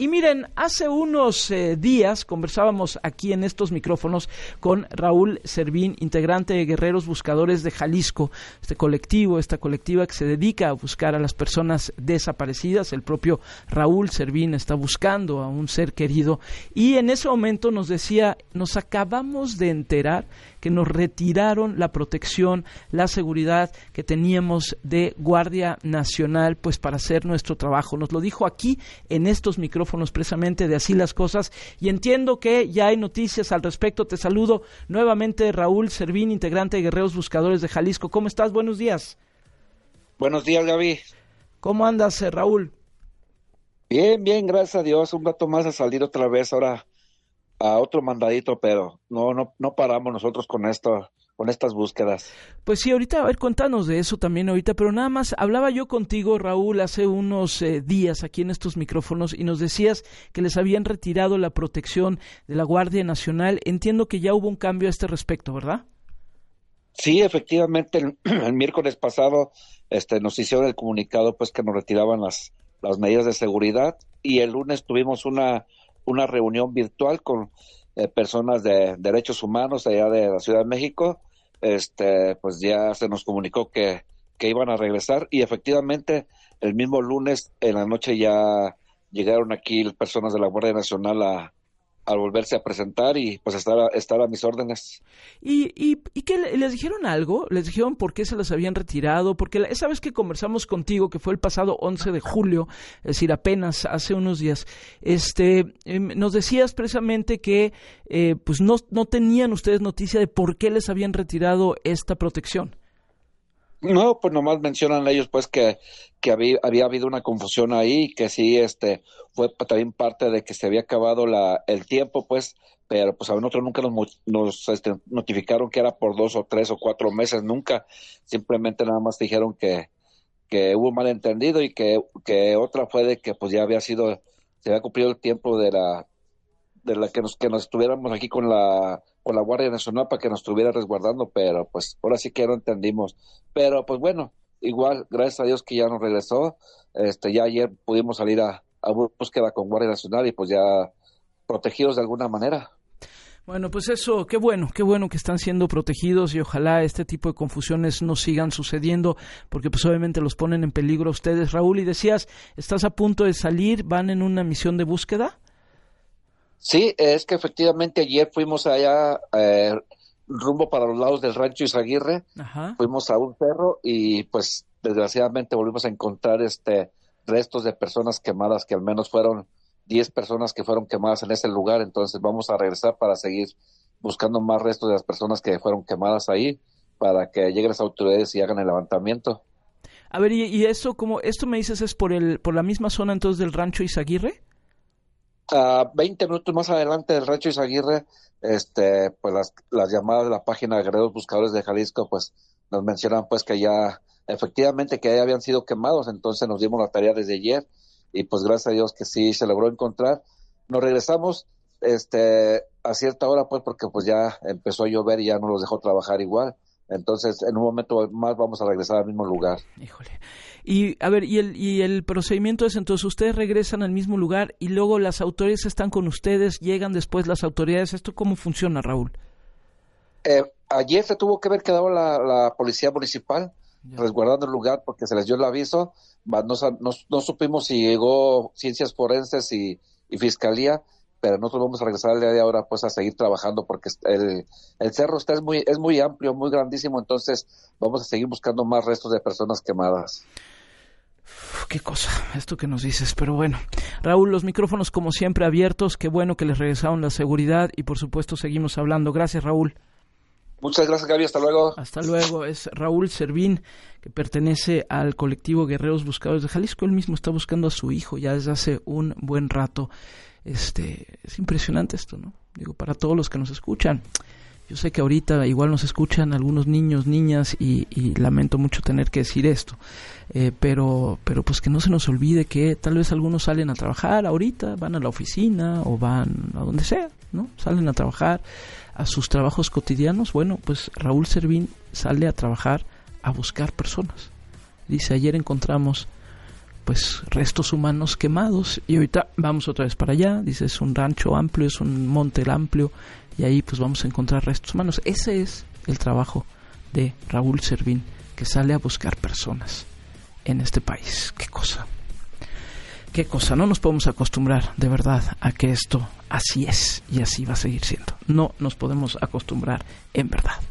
Y miren, hace unos días conversábamos aquí en estos micrófonos con Raúl Servín, integrante de Guerreros Buscadores de Jalisco, esta colectiva que se dedica a buscar a las personas desaparecidas. El propio Raúl Servín está buscando a un ser querido y en ese momento nos decía, nos acabamos de enterar que nos retiraron la protección, la seguridad que teníamos de Guardia Nacional, pues para hacer nuestro trabajo. Nos lo dijo aquí en estos micrófonos precisamente de Así las Cosas, y entiendo que ya hay noticias al respecto. Te saludo nuevamente, Raúl Servín, integrante de Guerreros Buscadores de Jalisco. ¿Cómo estás? Buenos días. Buenos días, Gaby. ¿Cómo andas, Raúl? Bien, gracias a Dios. Un rato más a salir otra vez ahora a otro mandadito, pero no paramos nosotros con esto, con estas búsquedas. Pues sí, ahorita, a ver, cuéntanos de eso también ahorita, pero nada más, hablaba yo contigo, Raúl, hace unos días aquí en estos micrófonos y nos decías que les habían retirado la protección de la Guardia Nacional. Entiendo que ya hubo un cambio a este respecto, ¿verdad? Sí, efectivamente, el miércoles pasado nos hicieron el comunicado pues que nos retiraban las medidas de seguridad, y el lunes tuvimos una reunión virtual con personas de derechos humanos allá de la Ciudad de México. Pues ya se nos comunicó que iban a regresar, y efectivamente el mismo lunes en la noche ya llegaron aquí personas de la Guardia Nacional a volverse a presentar y pues estar a mis órdenes. ¿Y qué les dijeron algo? ¿Les dijeron por qué se las habían retirado? Porque esa vez que conversamos contigo, que fue el pasado 11 de julio, es decir, apenas hace unos días, nos decías precisamente que pues no tenían ustedes noticia de por qué les habían retirado esta protección. No, pues nomás mencionan ellos pues que había habido una confusión ahí, que sí, fue también parte de que se había acabado el tiempo, pues, pero pues a nosotros nunca nos notificaron que era por 2 o 3 o 4 meses, nunca. Simplemente nada más dijeron que hubo un malentendido, y que otra fue de que pues ya se había cumplido el tiempo de la que nos estuviéramos aquí con la Guardia Nacional para que nos estuviera resguardando, pero pues ahora sí que no entendimos. Pero pues bueno, igual, gracias a Dios que ya nos regresó. Ya ayer pudimos salir a búsqueda con Guardia Nacional y pues ya protegidos de alguna manera. Bueno, pues eso, qué bueno que están siendo protegidos, y ojalá este tipo de confusiones no sigan sucediendo, porque pues obviamente los ponen en peligro a ustedes. Raúl, y decías, estás a punto de salir, ¿van en una misión de búsqueda? Sí, es que efectivamente ayer fuimos allá rumbo para los lados del Rancho Izaguirre. Ajá. Fuimos a un cerro y pues desgraciadamente volvimos a encontrar restos de personas quemadas, que al menos fueron 10 personas que fueron quemadas en ese lugar. Entonces vamos a regresar para seguir buscando más restos de las personas que fueron quemadas ahí, para que lleguen las autoridades y hagan el levantamiento. A ver, y eso, como esto me dices, es por la misma zona entonces del Rancho Izaguirre. 20 minutos más adelante del Rancho Izaguirre, pues las llamadas de la página de Guerreros Buscadores de Jalisco, pues nos mencionan pues que ya efectivamente que ya habían sido quemados. Entonces nos dimos la tarea desde ayer, y pues gracias a Dios que sí se logró encontrar. Nos regresamos a cierta hora pues, porque pues ya empezó a llover y ya no los dejó trabajar igual. Entonces en un momento más vamos a regresar al mismo lugar. Híjole. Y a ver, y el procedimiento es entonces ustedes regresan al mismo lugar y luego las autoridades están con ustedes, llegan después las autoridades. ¿Esto cómo funciona, Raúl? Ayer se tuvo que haber quedado la policía municipal resguardando el lugar porque se les dio el aviso. No supimos si llegó ciencias forenses y fiscalía, pero nosotros vamos a regresar al día de ahora pues a seguir trabajando, porque el cerro es muy amplio, muy grandísimo. Entonces vamos a seguir buscando más restos de personas quemadas. Qué cosa, esto que nos dices, pero bueno. Raúl, los micrófonos como siempre abiertos, qué bueno que les regresaron la seguridad y por supuesto seguimos hablando. Gracias, Raúl. Muchas gracias, Gaby, hasta luego. Hasta luego. Es Raúl Servín, que pertenece al colectivo Guerreros Buscadores de Jalisco. Él mismo está buscando a su hijo ya desde hace un buen rato. Es impresionante esto, ¿no? Digo, para todos los que nos escuchan. Yo sé que ahorita igual nos escuchan algunos niños, niñas, y lamento mucho tener que decir esto, pero pues que no se nos olvide que tal vez algunos salen a trabajar ahorita, van a la oficina o van a donde sea, ¿no? Salen a trabajar a sus trabajos cotidianos. Bueno, pues Raúl Servín sale a trabajar a buscar personas. Dice, ayer encontramos pues restos humanos quemados, y ahorita vamos otra vez para allá. Dice, es un rancho amplio, es un monte amplio, y ahí pues vamos a encontrar restos humanos. Ese es el trabajo de Raúl Servín, que sale a buscar personas en este país. Qué cosa, no nos podemos acostumbrar de verdad a que esto así es y así va a seguir siendo. No nos podemos acostumbrar en verdad.